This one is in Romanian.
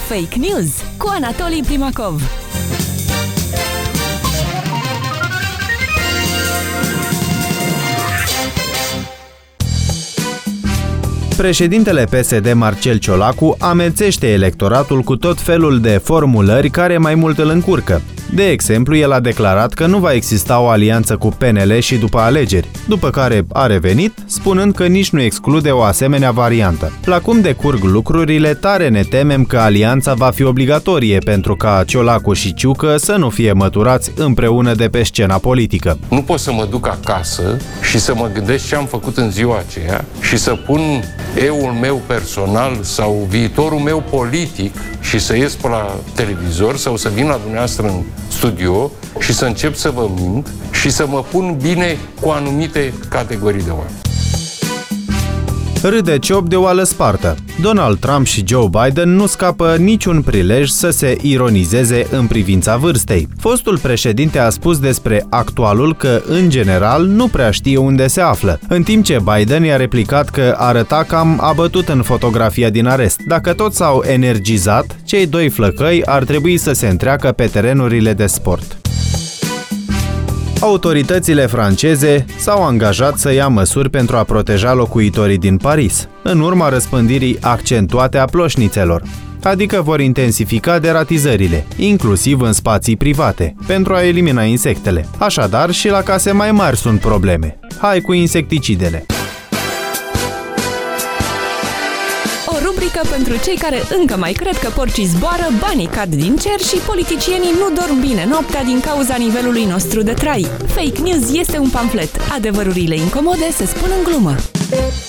Fake News cu Anatolii Primakov. Președintele PSD Marcel Ciolacu amețește electoratul cu tot felul de formulări care mai mult îl încurcă. De exemplu, el a declarat că nu va exista o alianță cu PNL și după alegeri, după care a revenit, spunând că nici nu exclude o asemenea variantă. La cum decurg lucrurile, tare ne temem că alianța va fi obligatorie pentru ca Ciolacu și Ciucă să nu fie măturați împreună de pe scena politică. Nu pot să mă duc acasă și să mă gândesc ce am făcut în ziua aceea și să pun eul meu personal sau viitorul meu politic și să ies pe la televizor sau să vin la dumneavoastră în studio și să încep să vă mint și să mă pun bine cu anumite categorii de oameni. Râde ciop de oală spartă. Donald Trump și Joe Biden nu scapă niciun prilej să se ironizeze în privința vârstei. Fostul președinte a spus despre actualul că, în general, nu prea știe unde se află, în timp ce Biden i-a replicat că arăta cam abătut în fotografia din arest. Dacă toți s-au energizat, cei doi flăcăi ar trebui să se întreacă pe terenurile de sport. Autoritățile franceze s-au angajat să ia măsuri pentru a proteja locuitorii din Paris, în urma răspândirii accentuate a ploșnițelor, adică vor intensifica deratizările, inclusiv în spații private, pentru a elimina insectele. Așadar, și la case mai mari sunt probleme. Hai cu insecticidele! Rubrică pentru cei care încă mai cred că porcii zboară, banii cad din cer și politicienii nu dorm bine noaptea din cauza nivelului nostru de trai. Fake News este un pamflet. Adevărurile incomode se spun în glumă.